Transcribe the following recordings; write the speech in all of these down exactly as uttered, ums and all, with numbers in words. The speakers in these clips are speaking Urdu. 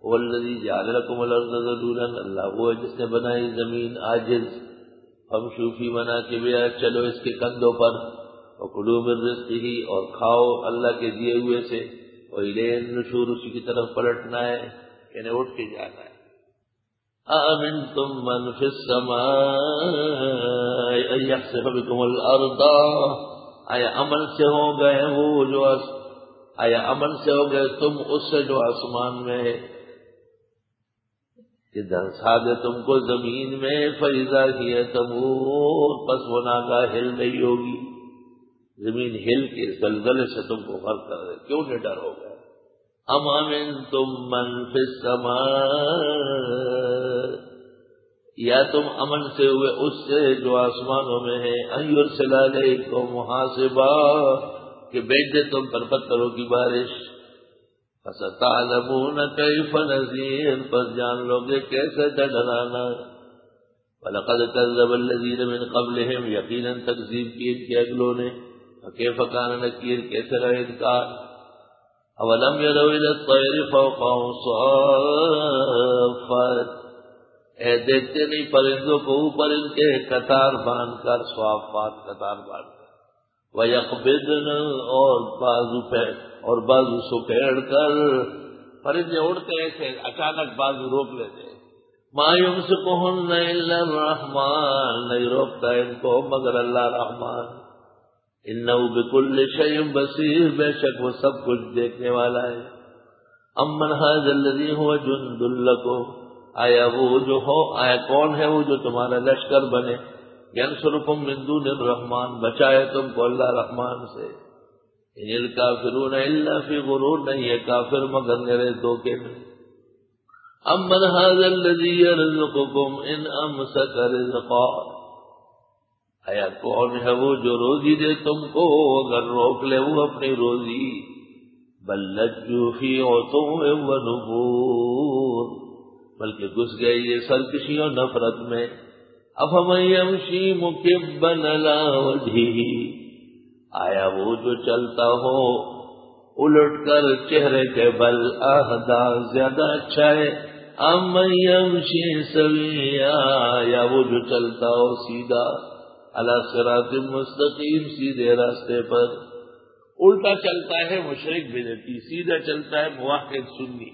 والذی جعل لکم الارض ذلولا، اللہ وہ ہے جس نے بنائی زمین عاجز، فامشوا فی مناکبہا، چلو اس کے کندھوں پر، وکلوا من رزقہ، اور کھاؤ اللہ کے دیے ہوئے سے، وإلیہ النشور، اسی کی طرف پلٹنا ہے، یعنی اٹھ کے جانا ہے۔ آمنتم من فی السماء ان یخسف بکم الارض، آیا امن سے ہو گئے وہ جو آیا امن سے ہو گئے تم اس سے جو آسمان میں ہے، کہ دھنسا دے تم کو زمین میں، فإذا ہی تمور، پس وہ ناگاہ ہل نہیں ہوگی، زمین ہل کے زلزلے سے تم کو غرق کر دے، کیوں نہیں ڈر ہو گئے؟ ام امنتم من فی السماء، یا تم امن سے ہوئے اس سے جو آسمانوں میں ہے، ان یرسل علیکم حاصبا، کہ بھیج دے تم پر پتھروں کی بارش، فستعلمون کیف نذیر، پس جان لو گے کیسے ڈرانا۔ وَلَقَدْ كَذَّبَ الَّذِينَ مِنْ قَبْلِهِمْ، یقیناً تکذیب کی ان کے اگلوں نے، فَكَيْفَ كَانَ نَكِيرٌ، کیسے رہے انکار۔ أَوَلَمْ يَرَوْا إِلَى الطَّيْرِ فَوْقَهُمْ صَافَّاتٍ، اے دیکھتے نہیں پرندوں کو اوپر ان کے قطار باندھ کر، صافات قطار باندھ کر، وَيَقْبِضْنَ، اور بازو پہ اور بازو سکیڑ کر، پرندے اڑتے ایسے اچانک بازو روک لیتے، مَا يُمْسِكُهُنَّ إِلَّا الرَّحْمَٰنُ، نہیں روکتا ان کو مگر اللہ رحمان، إِنَّهُ بِكُلِّ شَيْءٍ بَصِيرٌ، بے شک وہ سب کچھ دیکھنے والا ہے۔ أَمَّنْ هَٰذَا الَّذِي هُوَ جُندٌ لَّكُمْ، آیا وہ جو ہو آیا کون ہے وہ جو تمہارا لشکر بنے، يَنصُرُكُم مِّن دُونِ الرَّحْمَٰنِ، بچائے تم کو اللہ رحمان سے، إِنِ الْكَافِرُونَ إِلَّا فِي غُرُورٍ، نہیں ہے کافر مگر میرے دھوکے میں۔ أَمَّنْ هَٰذَا الَّذِي يَرْزُقُكُمْ إِنْ أَمْسَكَ رِزْقَهُ، آیا کون ہے وہ جو روزی دے تم کو اگر روک لے وہ اپنی روزی، بل لجوا فی عتو و نفور، بلکہ گھس گئے یہ سرکشی اور نفرت میں۔ افمن یمشی مکبا علی وجہہ، آیا وہ جو چلتا ہو الٹ کر چہرے کے بل، اہدی زیادہ اچھا ہے، امن یمشی سویا، یا وہ جو چلتا ہو سیدھا، علی صراط مستقیم، سیدھے راستے پر۔ الٹا چلتا ہے مشرک بدعتی، سیدھا چلتا ہے موحد سنی۔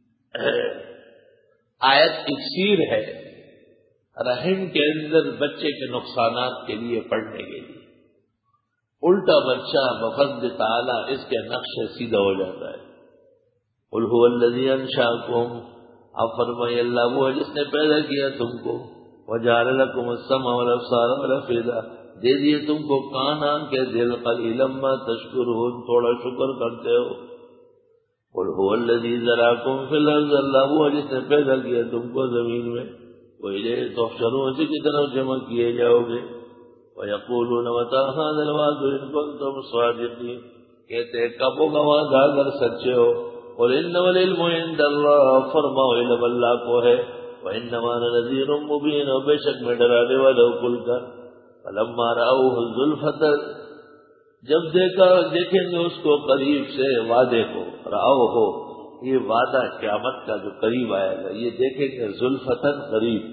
آیت اکسیر ہے رحم کے اندر بچے کے نقصانات کے لیے پڑھنے کے لیے، الٹا بچہ بفضل تعالی اس کے نقش سیدھا ہو جاتا ہے۔ قل هو الذی انشأکم، آپ فرمائے اللہ وہ ہے جس نے پیدا کیا تم کو، وجعل لکم السمع والابصار والافئدہ، دے دیے تم کو کان آنکھ دل، قلیلا ما تشکرون، تھوڑا شکر کرتے ہو۔ قل هو الذی ذراکم فی الارض، اللہ وہ ہے جس نے پیدا کیا تم کو زمین میں، وإلیہ تحشرون، اسی کی طرف جمع کیے جاؤ گے۔ وَيَقُولُونَ مَتَىٰ هَٰذَا الْوَعْدُ إِن كُنتُمْ صَادِقِينَ، کہتے ہیں کب ہوگا وعدہ اگر سچے ہو۔ قُلْ إِنَّمَا الْعِلْمُ عِندَ اللَّهِ، فرماؤ علم اللہ کو ہے، وَإِنَّمَا أَنَا نَذِيرٌ مُّبِينٌ، اور بے شک میں ڈرانے والا ہوں کھل کر۔ فَلَمَّا رَأَوْهُ زُلْفَةً، جب دیکھا دیکھیں گے اس کو قریب سے، وعدے کو، رَأَوْهُ یہ وعدہ قیامت کا جو قریب آئے گا، یہ دیکھیں گے زُلْفَةً قریب،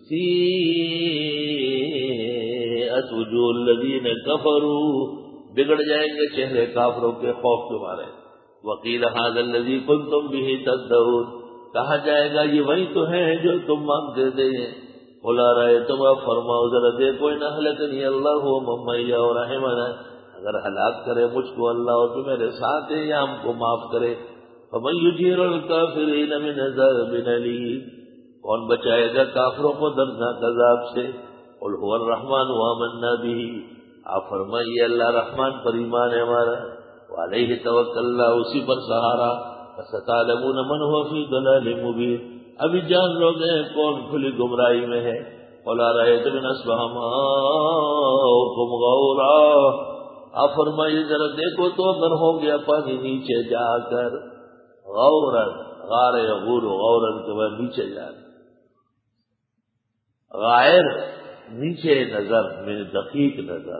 سیئت وجوہ الذین کفروا، بگڑ جائیں گے چہرے کافروں کے خوف کے مارے۔ وقیل ھذا الذی کنتم بہ تدعون، کہا جائے گا یہ وہی تو ہے جو تم مانگتے تھے۔ قل ارأیتم، فرماؤ ذرا دیکھو، ان اہلکنی اللہ ومن معی ورحمنا، اگر ہلاک کرے مجھ کو اللہ اور جو میرے ساتھ ہے یا ہم کو معاف کرے، فمن یجیر الکافرین من عذاب الیم، کون بچائے گا کافروں کو دردناک عذاب سے۔ قل هو الرحمن وآمنا به، آپ فرمائیے اللہ رحمان پر ایمان ہے ہمارا، وعلیہ توکلنا، اسی پر سہارا، فستعلمون من هو فی ضلال مبین، ابھی جان لو گے کون کھلی گمراہی میں ہے۔ قل ارأیتم ان اصبح ماؤکم غورا، آپ فرمائیے ذرا دیکھو تو اگر ہو گیا پانی نیچے جا کر، غورا، غار یغور غورا کے بعد نیچے جا کر، غائر نیچے نظر میں دقیق نظر،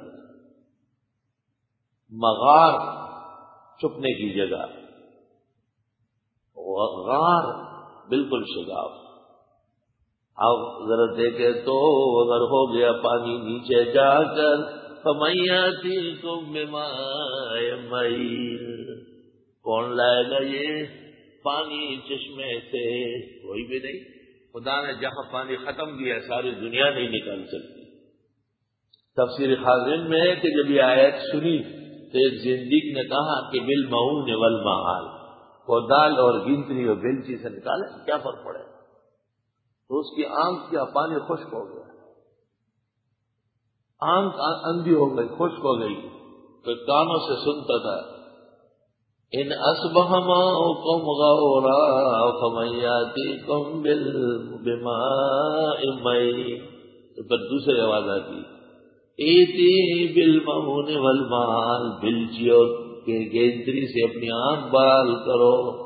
مغار چھپنے کی جگہ، غار بالکل شگاف. اب ذرا دیکھے تو اگر ہو گیا پانی نیچے جا کر فَمَيَّاتِكُم بِمَاءٍ مَّعِينٍ، کون لائے گا یہ پانی چشمے سے؟ کوئی بھی نہیں. خدا نے جہاں پانی ختم کیا ساری دنیا نہیں نکال سکتی. تفسیر خازن میں ہے کہ جب یہ آیت سنی تو ایک زندگی نے کہا کہ بالمعون والمعال، کودال اور گنتری اور بینچی سے نکالے کیا فرق پڑے؟ تو اس کی آنکھ کیا پانی خشک ہو گیا، آنکھ اندھی ہو گئی، خشک ہو گئی، تو کانوں سے سنتا تھا ان اصبح ماؤکم غورا فمن یاتیکم بماء معین. تو پھر دوسری آواز آتی ایتی بالمعون والمعال، بلچی اور گینتری سے اپنی آنکھ بال کرو.